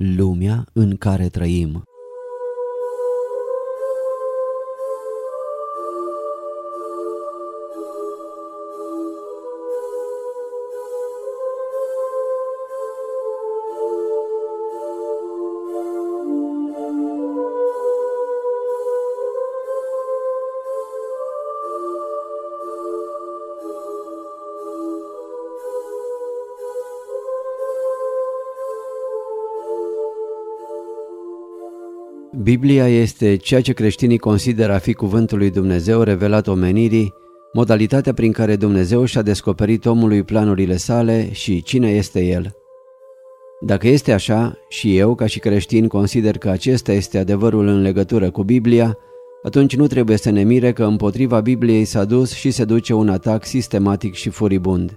lumea în care trăim. Biblia este ceea ce creștinii consideră a fi cuvântul lui Dumnezeu revelat omenirii, modalitatea prin care Dumnezeu și-a descoperit omului planurile sale și cine este El. Dacă este așa, și eu, ca și creștin, consider că acesta este adevărul în legătură cu Biblia, atunci nu trebuie să ne mire că împotriva Bibliei s-a dus și se duce un atac sistematic și furibund.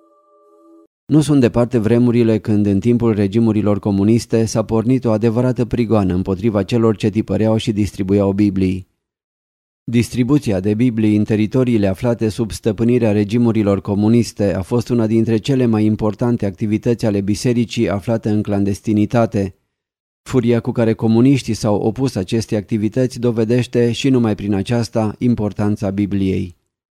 Nu sunt departe vremurile când în timpul regimurilor comuniste s-a pornit o adevărată prigoană împotriva celor ce tipăreau și distribuiau Biblii. Distribuția de Biblii în teritoriile aflate sub stăpânirea regimurilor comuniste a fost una dintre cele mai importante activități ale bisericii aflate în clandestinitate. Furia cu care comuniștii s-au opus acestei activități dovedește și numai prin aceasta importanța Bibliei.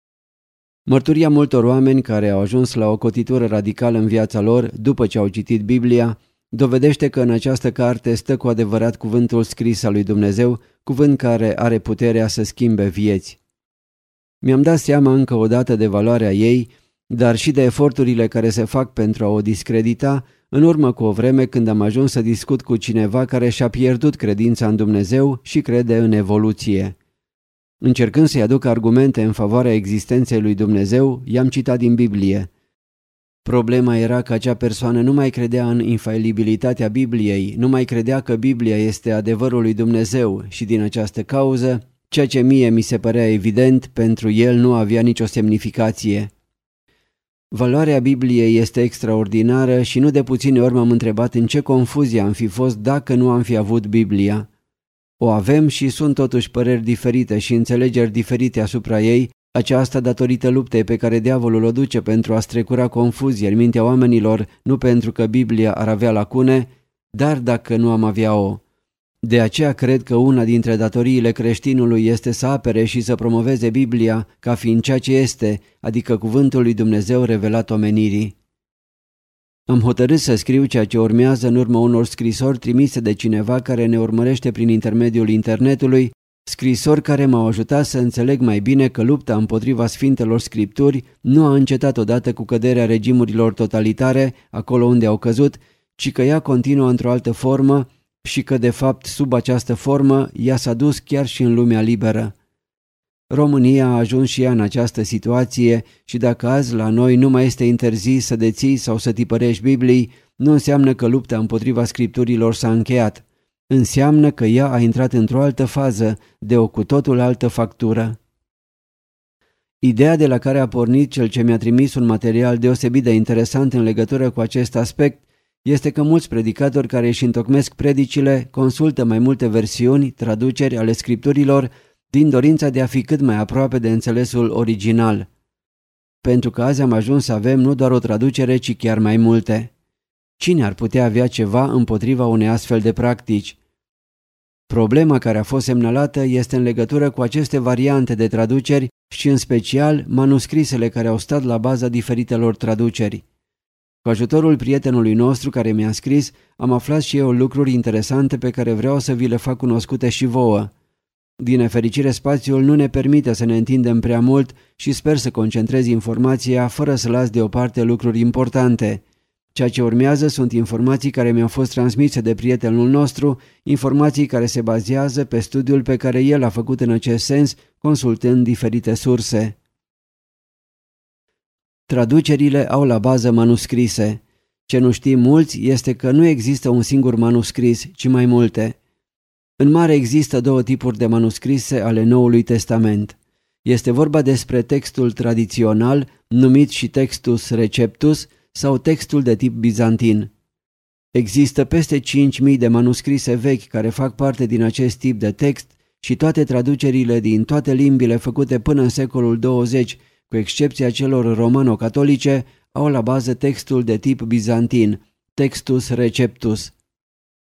Mărturia multor oameni care au ajuns la o cotitură radicală în viața lor după ce au citit Biblia dovedește că în această carte stă cu adevărat cuvântul scris al lui Dumnezeu, cuvânt care are puterea să schimbe vieți. Mi-am dat seama încă o dată de valoarea ei, dar și de eforturile care se fac pentru a o discredita, în urmă cu o vreme când am ajuns să discut cu cineva care și-a pierdut credința în Dumnezeu și crede în evoluție. Încercând să-i aduc argumente în favoarea existenței lui Dumnezeu, i-am citat din Biblie. Problema era că acea persoană nu mai credea în infailibilitatea Bibliei, nu mai credea că Biblia este adevărul lui Dumnezeu și din această cauză, ceea ce mie mi se părea evident, pentru el nu avea nicio semnificație. Valoarea Bibliei este extraordinară și nu de puține ori m-am întrebat în ce confuzie am fi fost dacă nu am fi avut Biblia. O avem și sunt totuși păreri diferite și înțelegeri diferite asupra ei, aceasta datorită luptei pe care diavolul o duce pentru a strecura confuzie în mintea oamenilor, nu pentru că Biblia ar avea lacune, dar dacă nu am avea-o. De aceea cred că una dintre datoriile creștinului este să apere și să promoveze Biblia ca fiind ceea ce este, adică cuvântul lui Dumnezeu revelat omenirii. Am hotărât să scriu ceea ce urmează în urma unor scrisori trimise de cineva care ne urmărește prin intermediul internetului, scrisori care m-au ajutat să înțeleg mai bine că lupta împotriva Sfintelor Scripturi nu a încetat odată cu căderea regimurilor totalitare, acolo unde au căzut, ci că ea continuă într-o altă formă și că, de fapt, sub această formă, ea s-a dus chiar și în lumea liberă. România a ajuns și ea în această situație și dacă azi la noi nu mai este interzis să deții sau să tipărești Biblii, nu înseamnă că lupta împotriva Scripturilor s-a încheiat. Înseamnă că ea a intrat într-o altă fază, de o cu totul altă factură. Ideea de la care a pornit cel ce mi-a trimis un material deosebit de interesant în legătură cu acest aspect este că mulți predicatori care își întocmesc predicile consultă mai multe versiuni, traduceri ale Scripturilor din dorința de a fi cât mai aproape de înțelesul original. Pentru că azi am ajuns să avem nu doar o traducere, ci chiar mai multe. Cine ar putea avea ceva împotriva unei astfel de practici? Problema care a fost semnalată este în legătură cu aceste variante de traduceri și în special manuscrisele care au stat la baza diferitelor traduceri. Cu ajutorul prietenului nostru care mi-a scris, am aflat și eu lucruri interesante pe care vreau să vi le fac cunoscute și vouă. Din nefericire, spațiul nu ne permite să ne întindem prea mult și sper să concentrez informația fără să las deoparte lucruri importante. Ceea ce urmează sunt informații care mi-au fost transmise de prietenul nostru, informații care se bazează pe studiul pe care el a făcut în acest sens, consultând diferite surse. Traducerile au la bază manuscrise. Ce nu știm mulți este că nu există un singur manuscris, ci mai multe. În mare există două tipuri de manuscrise ale Noului Testament. Este vorba despre textul tradițional, numit și Textus Receptus, sau textul de tip bizantin. Există peste 5.000 de manuscrise vechi care fac parte din acest tip de text și toate traducerile din toate limbile făcute până în secolul 20, cu excepția celor romano-catolice, au la bază textul de tip bizantin, Textus Receptus.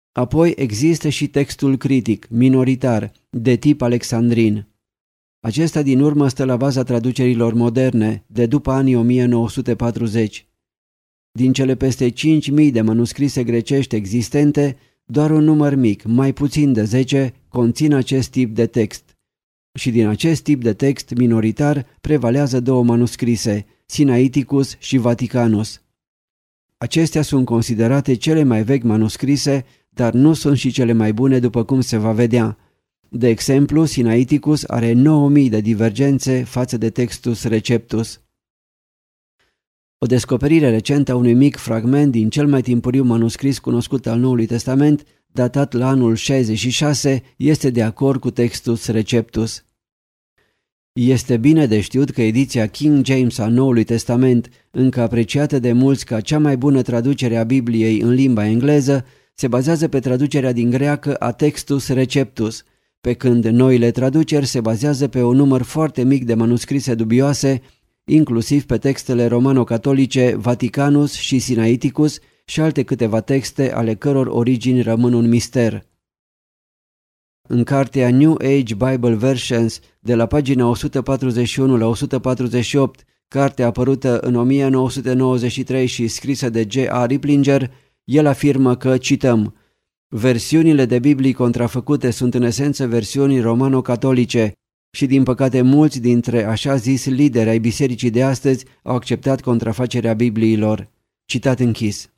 Apoi există și textul critic, minoritar, de tip alexandrin. Acesta din urmă stă la baza traducerilor moderne, de după anii 1940. Din cele peste 5.000 de manuscrise grecești existente, doar un număr mic, mai puțin de 10, conțin acest tip de text. Și din acest tip de text minoritar prevalează două manuscrise, Sinaiticus și Vaticanus. Acestea sunt considerate cele mai vechi manuscrise, dar nu sunt și cele mai bune, după cum se va vedea. De exemplu, Sinaiticus are 9.000 de divergențe față de Textus Receptus. O descoperire recentă a unui mic fragment din cel mai timpuriu manuscris cunoscut al Noului Testament, datat la anul 66, este de acord cu Textus Receptus. Este bine de știut că ediția King James a Noului Testament, încă apreciată de mulți ca cea mai bună traducere a Bibliei în limba engleză, se bazează pe traducerea din greacă a Textus Receptus, pe când noile traduceri se bazează pe un număr foarte mic de manuscrise dubioase, inclusiv pe textele romano-catolice Vaticanus și Sinaiticus și alte câteva texte ale căror origini rămân un mister. În cartea New Age Bible Versions, de la pagina 141 la 148, carte apărută în 1993 și scrisă de J.A. Riplinger, el afirmă că, cităm, versiunile de Biblii contrafăcute sunt în esență versiuni romano-catolice și din păcate mulți dintre așa zis lideri ai bisericii de astăzi au acceptat contrafacerea Bibliilor. Citat închis.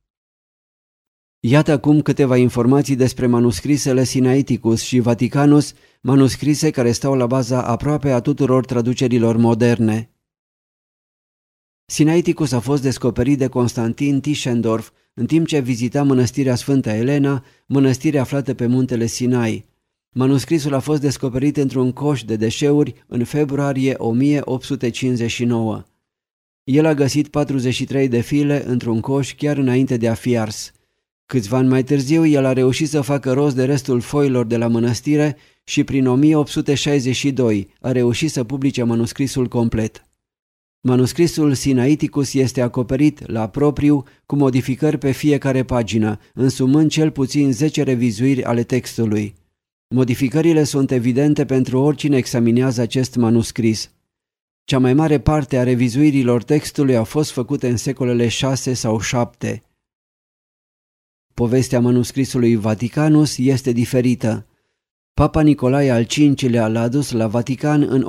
Iată acum câteva informații despre manuscrisele Sinaiticus și Vaticanus, manuscrise care stau la baza aproape a tuturor traducerilor moderne. Sinaiticus a fost descoperit de Constantin Tischendorf în timp ce vizita mănăstirea Sfânta Elena, mănăstire aflată pe muntele Sinai. Manuscrisul a fost descoperit într-un coș de deșeuri în februarie 1859. El a găsit 43 de file într-un coș chiar înainte de a fi ars. Câțiva ani mai târziu, el a reușit să facă rost de restul foilor de la mănăstire și prin 1862 a reușit să publice manuscrisul complet. Manuscrisul Sinaiticus este acoperit la propriu cu modificări pe fiecare pagină, însumând cel puțin 10 revizuiri ale textului. Modificările sunt evidente pentru oricine examinează acest manuscris. Cea mai mare parte a revizuirilor textului au fost făcute în secolele 6 sau 7. Povestea manuscrisului Vaticanus este diferită. Papa Nicolae al V-lea l-a adus la Vatican în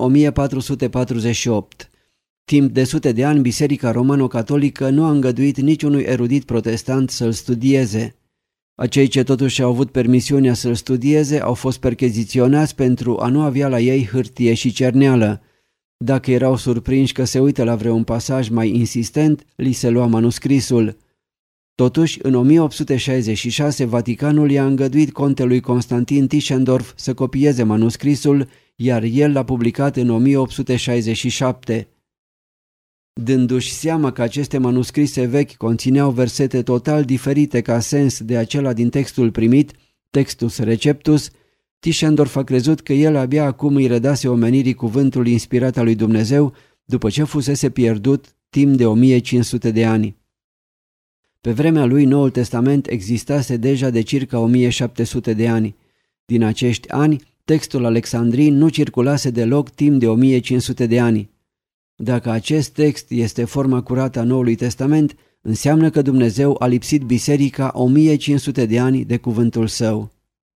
1448. Timp de sute de ani, Biserica Romano-Catolică nu a îngăduit niciunui erudit protestant să-l studieze. Acei ce totuși au avut permisiunea să-l studieze au fost percheziționați pentru a nu avea la ei hârtie și cerneală. Dacă erau surprinși că se uită la vreun pasaj mai insistent, li se lua manuscrisul. Totuși, în 1866, Vaticanul i-a îngăduit contelui Constantin Tischendorf să copieze manuscrisul, iar el l-a publicat în 1867. Dându-și seama că aceste manuscrise vechi conțineau versete total diferite ca sens de acela din textul primit, Textus Receptus, Tischendorf a crezut că el abia acum îi redase omenirii cuvântul inspirat al lui Dumnezeu după ce fusese pierdut timp de 1500 de ani. Pe vremea lui, Noul Testament existase deja de circa 1700 de ani. Din acești ani, textul alexandrin nu circulase deloc timp de 1500 de ani. Dacă acest text este forma curată a Noului Testament, înseamnă că Dumnezeu a lipsit biserica 1500 de ani de cuvântul său.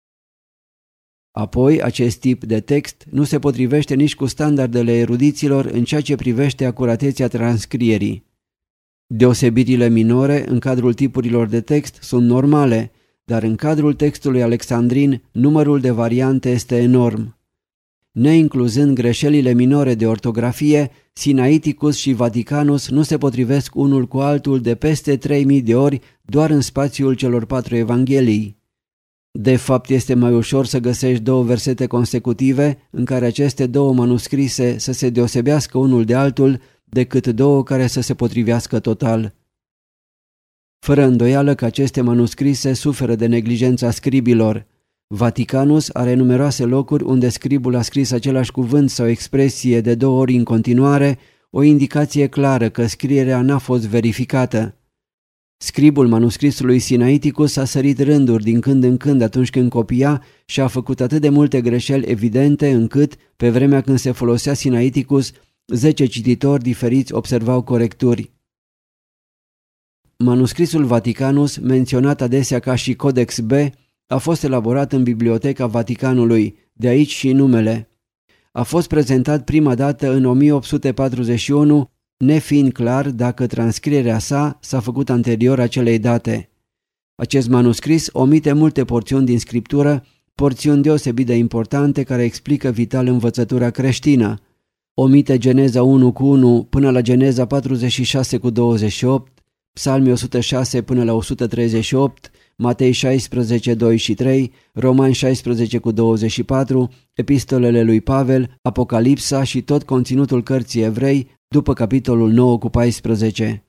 Apoi, acest tip de text nu se potrivește nici cu standardele erudiților în ceea ce privește acuratețea transcrierii. Deosebirile minore în cadrul tipurilor de text sunt normale, dar în cadrul textului alexandrin numărul de variante este enorm. Neincluzând greșelile minore de ortografie, Sinaiticus și Vaticanus nu se potrivesc unul cu altul de peste 3000 de ori doar în spațiul celor 4 evanghelii. De fapt, este mai ușor să găsești două versete consecutive în care aceste două manuscrise să se deosebească unul de altul decât două care să se potrivească total. Fără îndoială că aceste manuscrise suferă de neglijența scribilor. Vaticanus are numeroase locuri unde scribul a scris același cuvânt sau expresie de 2 ori în continuare, o indicație clară că scrierea n-a fost verificată. Scribul manuscrisului Sinaiticus a sărit rânduri din când în când atunci când copia și a făcut atât de multe greșeli evidente încât, pe vremea când se folosea Sinaiticus, 10 cititori diferiți observau corecturi. Manuscrisul Vaticanus, menționat adesea ca și Codex B, a fost elaborat în Biblioteca Vaticanului, de aici și numele. A fost prezentat prima dată în 1841, nefiind clar dacă transcrierea sa s-a făcut anterior acelei date. Acest manuscris omite multe porțiuni din scriptură, porțiuni deosebit de importante care explică vital învățătura creștină. Omite Geneza 1:1 până la Geneza 46:28, Psalmi 106 până la 138, Matei 16:2 și 3, Romani 16:24, epistolele lui Pavel, Apocalipsa și tot conținutul cărții Evrei după capitolul 9:14.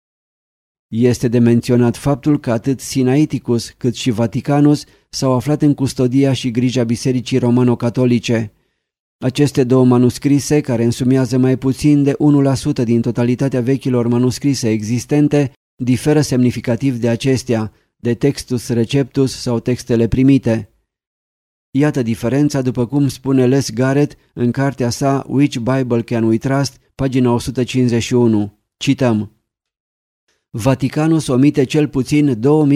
Este de menționat faptul că atât Sinaiticus cât și Vaticanus s-au aflat în custodia și grija Bisericii Romano-Catolice. Aceste două manuscrise, care însumează mai puțin de 1% din totalitatea vechilor manuscrise existente, diferă semnificativ de acestea, de Textus Receptus sau textele primite. Iată diferența, după cum spune Les Garrett în cartea sa Which Bible Can We Trust, pagina 151. Cităm: Vaticanus omite cel puțin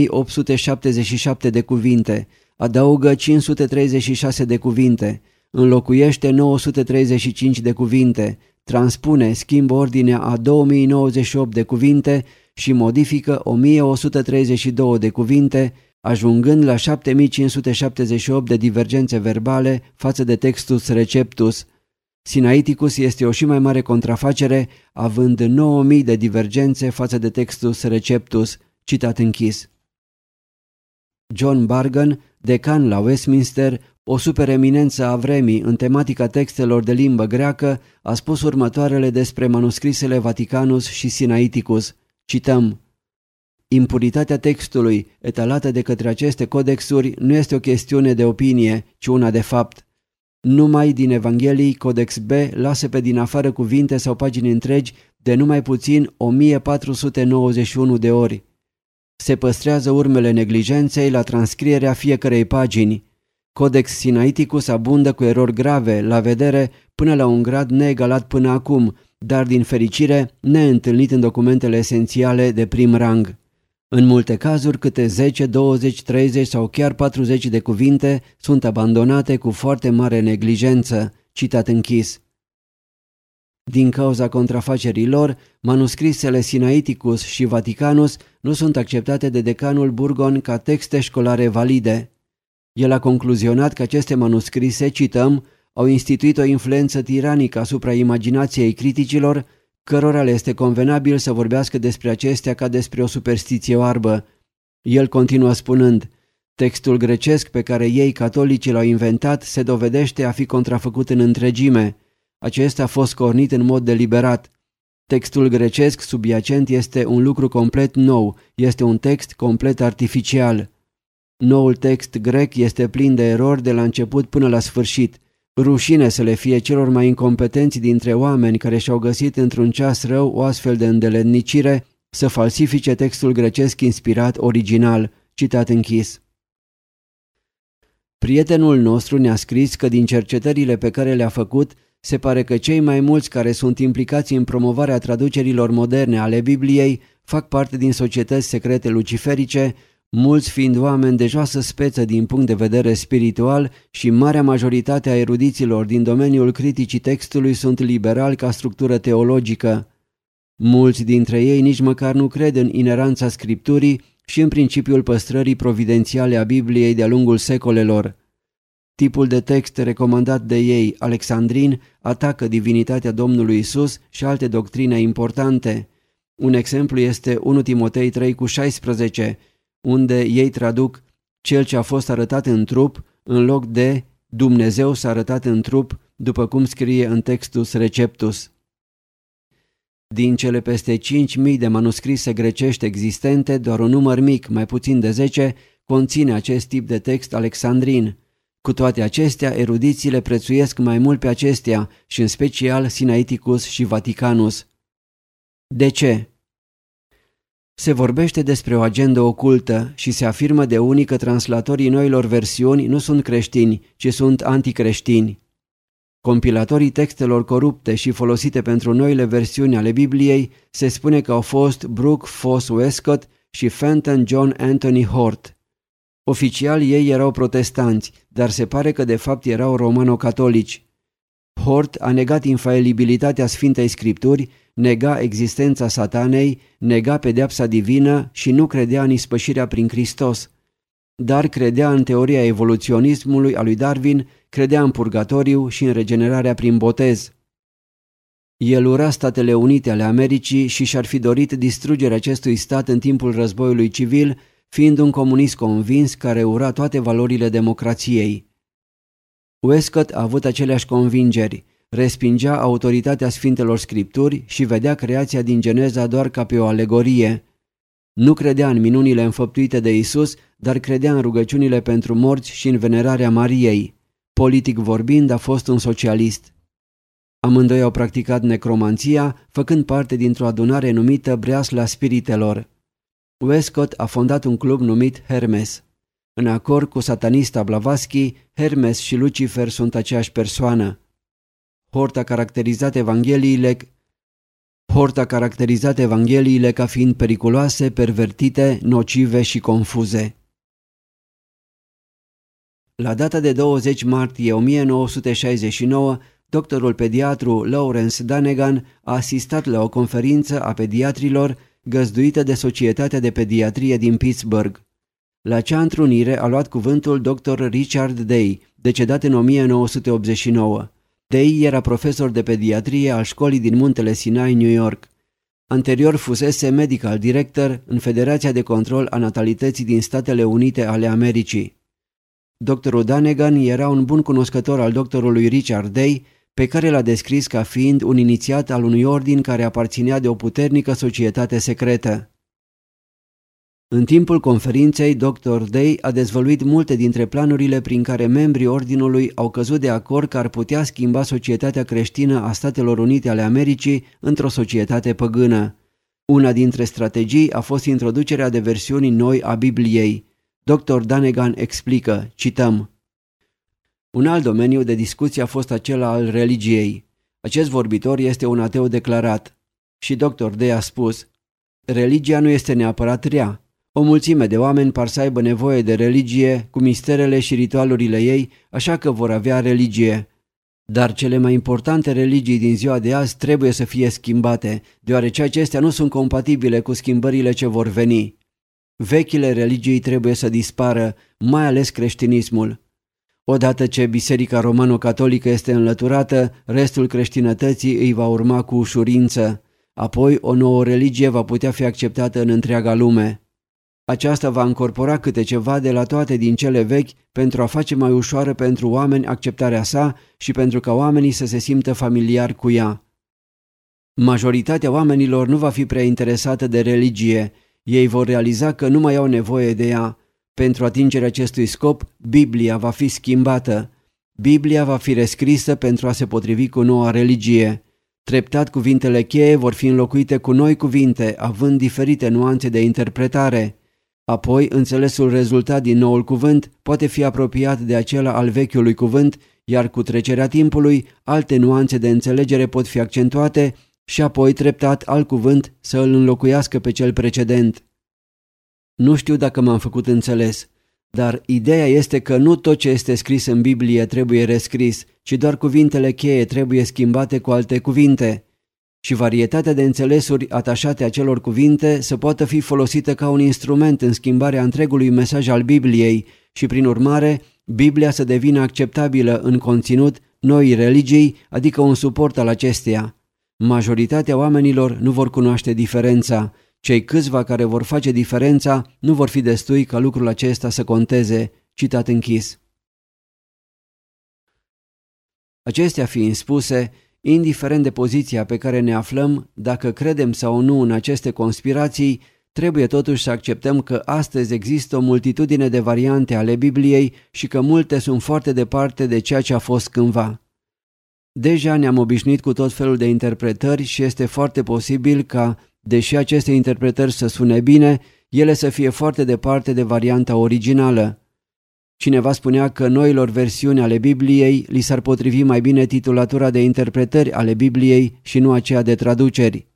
2877 de cuvinte, adaugă 536 de cuvinte, înlocuiește 935 de cuvinte, transpune, schimbă ordinea a 2098 de cuvinte și modifică 1132 de cuvinte, ajungând la 7578 de divergențe verbale față de Textus Receptus. Sinaiticus este o și mai mare contrafacere, având 9000 de divergențe față de Textus Receptus. Citat închis. John Bargan, decan la Westminster, o supereminență a vremii în tematica textelor de limbă greacă, a spus următoarele despre manuscrisele Vaticanus și Sinaiticus. Cităm: Impuritatea textului, etalată de către aceste codexuri, nu este o chestiune de opinie, ci una de fapt. Numai din Evanghelii, Codex B lasă pe din afară cuvinte sau pagini întregi de numai puțin 1491 de ori. Se păstrează urmele neglijenței la transcrierea fiecărei pagini. Codex Sinaiticus abundă cu erori grave, la vedere, până la un grad neegalat până acum, dar din fericire neîntâlnit în documentele esențiale de prim rang. În multe cazuri, câte 10, 20, 30 sau chiar 40 de cuvinte sunt abandonate cu foarte mare neglijență. Citat închis. Din cauza contrafacerilor, manuscrisele Sinaiticus și Vaticanus nu sunt acceptate de decanul Burgon ca texte școlare valide. El a concluzionat că aceste manuscrise, cităm, au instituit o influență tiranică asupra imaginației criticilor, cărora le este convenabil să vorbească despre acestea ca despre o superstiție oarbă. El continuă spunând: textul grecesc pe care ei, catolicii, l-au inventat, se dovedește a fi contrafăcut în întregime. Acesta a fost cornit în mod deliberat. Textul grecesc subiacent este un lucru complet nou, este un text complet artificial. Noul text grec este plin de erori de la început până la sfârșit. Rușine să le fie celor mai incompetenți dintre oameni care și-au găsit într-un ceas rău o astfel de îndeletnicire să falsifice textul grecesc inspirat original. Citat închis. Prietenul nostru ne-a scris că din cercetările pe care le-a făcut, se pare că cei mai mulți care sunt implicați în promovarea traducerilor moderne ale Bibliei fac parte din societăți secrete luciferice, mulți fiind oameni de joasă speță din punct de vedere spiritual și marea majoritate a erudiților din domeniul criticii textului sunt liberali ca structură teologică. Mulți dintre ei nici măcar nu cred în ineranța Scripturii și în principiul păstrării providențiale a Bibliei de-a lungul secolelor. Tipul de text recomandat de ei, alexandrin, atacă divinitatea Domnului Isus și alte doctrine importante. Un exemplu este 1 Timotei 3:16, unde ei traduc cel ce a fost arătat în trup în loc de Dumnezeu s-a arătat în trup, după cum scrie în Textus Receptus. Din cele peste 5.000 de manuscrise grecești existente, doar un număr mic, mai puțin de 10, conține acest tip de text alexandrin. Cu toate acestea, erudiții le prețuiesc mai mult pe acestea și în special Sinaiticus și Vaticanus. De ce? Se vorbește despre o agendă ocultă și se afirmă de unii că translatorii noilor versiuni nu sunt creștini, ci sunt anticreștini. Compilatorii textelor corupte și folosite pentru noile versiuni ale Bibliei se spune că au fost Brooke Foss Westcott și Fenton John Anthony Hort. Oficial ei erau protestanți, dar se pare că de fapt erau romano-catolici. Hort a negat infailibilitatea Sfintei Scripturi, nega existența satanei, nega pedeapsa divină și nu credea în ispășirea prin Hristos. Dar credea în teoria evoluționismului a lui Darwin, credea în purgatoriu și în regenerarea prin botez. El ura Statele Unite ale Americii și și-ar fi dorit distrugerea acestui stat în timpul războiului civil, fiind un comunist convins care ura toate valorile democrației. Westcott a avut aceleași convingeri, respingea autoritatea Sfintelor Scripturi și vedea creația din Geneza doar ca pe o alegorie. Nu credea în minunile înfăptuite de Isus, dar credea în rugăciunile pentru morți și în venerarea Mariei. Politic vorbind, a fost un socialist. Amândoi au practicat necromanția, făcând parte dintr-o adunare numită Breasla Spiritelor. Westcott a fondat un club numit Hermes. În acord cu satanista Blavatsky, Hermes și Lucifer sunt aceeași persoană. Hort a caracterizat evangheliile ca fiind periculoase, pervertite, nocive și confuze. La data de 20 martie 1969, doctorul pediatru Lawrence Danegan a asistat la o conferință a pediatrilor găzduită de Societatea de Pediatrie din Pittsburgh. La acea întrunire a luat cuvântul dr. Richard Day, decedat în 1989. Day era profesor de pediatrie al școlii din Muntele Sinai, New York. Anterior fusese medical director în Federația de Control a Natalității din Statele Unite ale Americii. Dr. Danegan era un bun cunoscător al doctorului Richard Day, pe care l-a descris ca fiind un inițiat al unui ordin care aparținea de o puternică societate secretă. În timpul conferinței, Dr. Day a dezvăluit multe dintre planurile prin care membrii ordinului au căzut de acord că ar putea schimba societatea creștină a Statelor Unite ale Americii într-o societate păgână. Una dintre strategii a fost introducerea de versiuni noi a Bibliei. Dr. Danegan explică, cităm: un alt domeniu de discuție a fost acela al religiei. Acest vorbitor este un ateu declarat. Și Dr. Day a spus: religia nu este neapărat rea. O mulțime de oameni par să aibă nevoie de religie cu misterele și ritualurile ei, așa că vor avea religie. Dar cele mai importante religii din ziua de azi trebuie să fie schimbate, deoarece acestea nu sunt compatibile cu schimbările ce vor veni. Vechile religii trebuie să dispară, mai ales creștinismul. Odată ce Biserica Romano-Catolică este înlăturată, restul creștinătății îi va urma cu ușurință. Apoi o nouă religie va putea fi acceptată în întreaga lume. Aceasta va încorpora câte ceva de la toate din cele vechi pentru a face mai ușoară pentru oameni acceptarea sa și pentru ca oamenii să se simtă familiari cu ea. Majoritatea oamenilor nu va fi prea interesată de religie. Ei vor realiza că nu mai au nevoie de ea. Pentru atingerea acestui scop, Biblia va fi schimbată. Biblia va fi rescrisă pentru a se potrivi cu noua religie. Treptat, cuvintele cheie vor fi înlocuite cu noi cuvinte, având diferite nuanțe de interpretare. Apoi, înțelesul rezultat din noul cuvânt poate fi apropiat de acela al vechiului cuvânt, iar cu trecerea timpului, alte nuanțe de înțelegere pot fi accentuate și apoi, treptat, alt cuvânt să îl înlocuiască pe cel precedent. Nu știu dacă m-am făcut înțeles, dar ideea este că nu tot ce este scris în Biblie trebuie rescris, ci doar cuvintele cheie trebuie schimbate cu alte cuvinte. Și varietatea de înțelesuri atașate acelor cuvinte să poată fi folosită ca un instrument în schimbarea întregului mesaj al Bibliei și, prin urmare, Biblia să devină acceptabilă în conținut noii religii, adică un suport al acesteia. Majoritatea oamenilor nu vor cunoaște diferența. Cei câțiva care vor face diferența nu vor fi destui ca lucrul acesta să conteze. Citat închis. Acestea fiind spuse, indiferent de poziția pe care ne aflăm, dacă credem sau nu în aceste conspirații, trebuie totuși să acceptăm că astăzi există o multitudine de variante ale Bibliei și că multe sunt foarte departe de ceea ce a fost cândva. Deja ne-am obișnuit cu tot felul de interpretări și este foarte posibil ca Deși aceste interpretări să sune bine, ele să fie foarte departe de varianta originală. Cineva spunea că noilor versiuni ale Bibliei li s-ar potrivi mai bine titulatura de interpretări ale Bibliei și nu aceea de traduceri.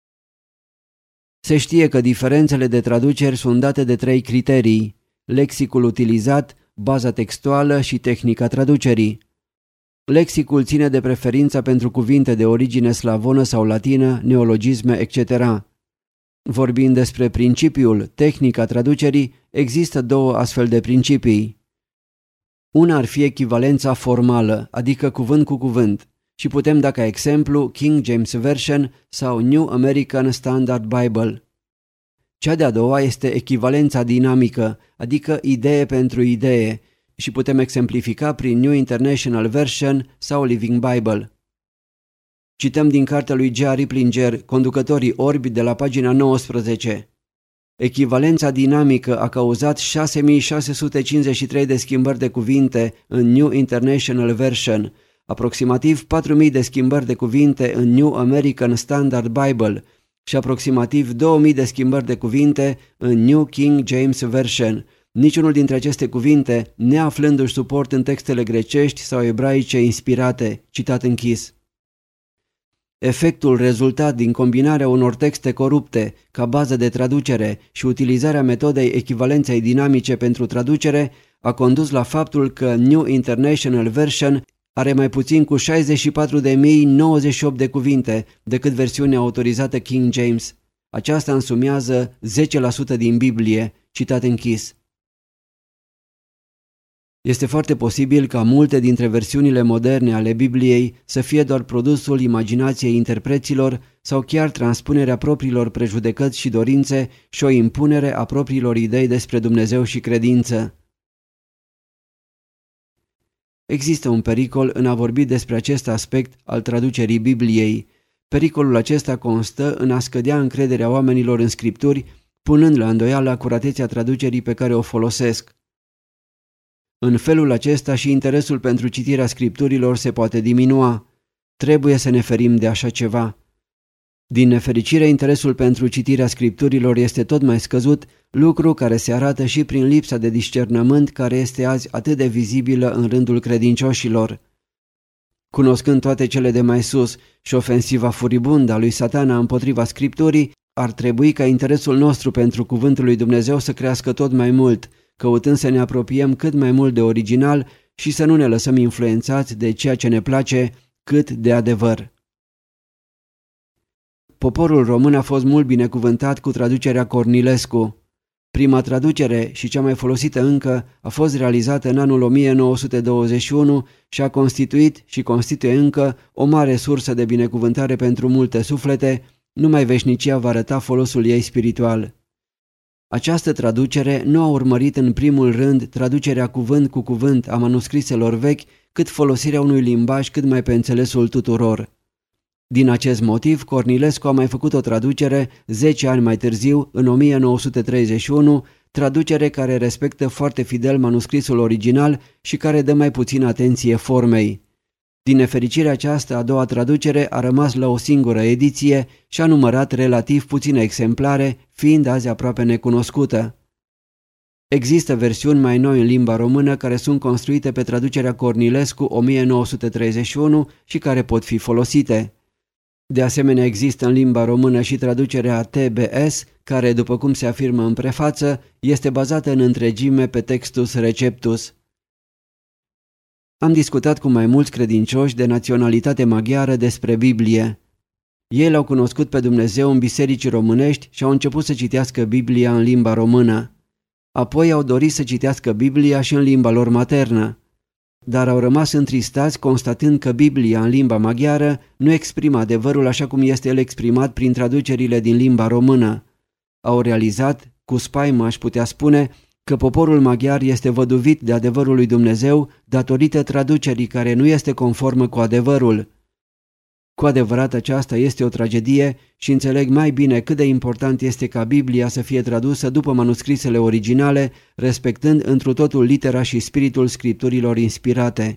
Se știe că diferențele de traduceri sunt date de 3 criterii: lexicul utilizat, baza textuală și tehnica traducerii. Lexicul ține de preferința pentru cuvinte de origine slavonă sau latină, neologisme, etc. Vorbind despre principiul, tehnica traducerii, există 2 astfel de principii. Una ar fi echivalența formală, adică cuvânt cu cuvânt, și putem da ca exemplu King James Version sau New American Standard Bible. Cea de-a doua este echivalența dinamică, adică idee pentru idee, și putem exemplifica prin New International Version sau Living Bible. Cităm din cartea lui J. Riplinger, Conducătorii orbi, de la pagina 19. Echivalența dinamică a cauzat 6653 de schimbări de cuvinte în New International Version, aproximativ 4000 de schimbări de cuvinte în New American Standard Bible și aproximativ 2000 de schimbări de cuvinte în New King James Version, niciunul dintre aceste cuvinte neaflându-și suport în textele grecești sau ebraice inspirate, citat închis. Efectul rezultat din combinarea unor texte corupte ca bază de traducere și utilizarea metodei echivalenței dinamice pentru traducere a condus la faptul că New International Version are mai puțin cu 64.098 de cuvinte decât versiunea autorizată King James. Aceasta însumează 10% din Biblie, citat închis. Este foarte posibil ca multe dintre versiunile moderne ale Bibliei să fie doar produsul imaginației interpreților sau chiar transpunerea propriilor prejudecăți și dorințe și o impunere a propriilor idei despre Dumnezeu și credință. Există un pericol în a vorbi despre acest aspect al traducerii Bibliei. Pericolul acesta constă în a scădea încrederea oamenilor în Scripturi, punând la îndoială acuratețea traducerii pe care o folosesc. În felul acesta și interesul pentru citirea Scripturilor se poate diminua. Trebuie să ne ferim de așa ceva. Din nefericire, interesul pentru citirea Scripturilor este tot mai scăzut, lucru care se arată și prin lipsa de discernământ care este azi atât de vizibilă în rândul credincioșilor. Cunoscând toate cele de mai sus și ofensiva furibundă a lui Satana împotriva Scripturii, ar trebui ca interesul nostru pentru cuvântul lui Dumnezeu să crească tot mai mult, căutând să ne apropiem cât mai mult de original și să nu ne lăsăm influențați de ceea ce ne place, cât de adevăr. Poporul român a fost mult binecuvântat cu traducerea Cornilescu. Prima traducere și cea mai folosită încă a fost realizată în anul 1921 și a constituit și constituie încă o mare sursă de binecuvântare pentru multe suflete, numai veșnicia va arăta folosul ei spiritual. Această traducere nu a urmărit în primul rând traducerea cuvânt cu cuvânt a manuscriselor vechi, cât folosirea unui limbaj cât mai pe înțelesul tuturor. Din acest motiv, Cornilescu a mai făcut o traducere 10 ani mai târziu, în 1931, traducere care respectă foarte fidel manuscrisul original și care dă mai puțină atenție formei. Din nefericire, această a doua traducere a rămas la o singură ediție și a numărat relativ puține exemplare, fiind azi aproape necunoscută. Există versiuni mai noi în limba română care sunt construite pe traducerea Cornilescu 1931 și care pot fi folosite. De asemenea, există în limba română și traducerea TBS, care, după cum se afirmă în prefață, este bazată în întregime pe Textus Receptus. Am discutat cu mai mulți credincioși de naționalitate maghiară despre Biblie. Ei l-au cunoscut pe Dumnezeu în biserici românești și au început să citească Biblia în limba română. Apoi au dorit să citească Biblia și în limba lor maternă. Dar au rămas întristați constatând că Biblia în limba maghiară nu exprimă adevărul așa cum este el exprimat prin traducerile din limba română. Au realizat, cu spaimă aș putea spune, că poporul maghiar este văduvit de adevărul lui Dumnezeu datorită traducerii care nu este conformă cu adevărul. Cu adevărat, aceasta este o tragedie și înțeleg mai bine cât de important este ca Biblia să fie tradusă după manuscrisele originale, respectând întru totul litera și spiritul scripturilor inspirate.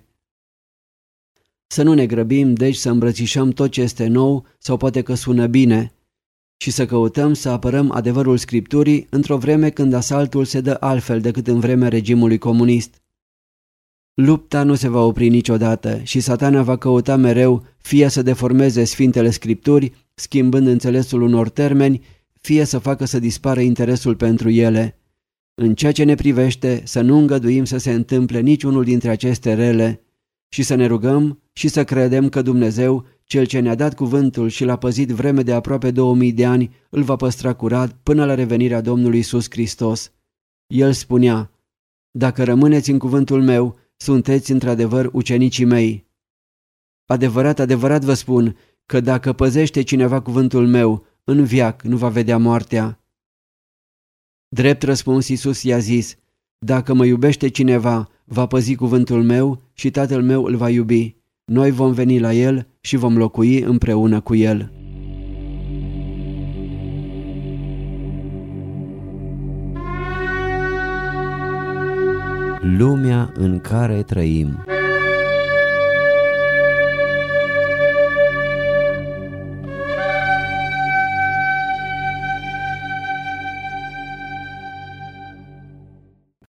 Să nu ne grăbim, deci, să îmbrățișăm tot ce este nou sau poate că sună bine. și să căutăm să apărăm adevărul Scripturii într-o vreme când asaltul se dă altfel decât în vremea regimului comunist. Lupta nu se va opri niciodată și Satana va căuta mereu fie să deformeze Sfintele Scripturi, schimbând înțelesul unor termeni, fie să facă să dispară interesul pentru ele. În ceea ce ne privește, să nu îngăduim să se întâmple niciunul dintre aceste rele și să ne rugăm și să credem că Dumnezeu, Cel ce ne-a dat cuvântul și l-a păzit vreme de aproape 2000 de ani, îl va păstra curat până la revenirea Domnului Iisus Hristos. El spunea: dacă rămâneți în cuvântul meu, sunteți într-adevăr ucenicii mei. Adevărat, adevărat vă spun că dacă păzește cineva cuvântul meu, în veac nu va vedea moartea. Drept răspuns, Iisus i-a zis: dacă mă iubește cineva, va păzi cuvântul meu și Tatăl meu îl va iubi. Noi vom veni la el și vom locui împreună cu el. Lumea în care trăim.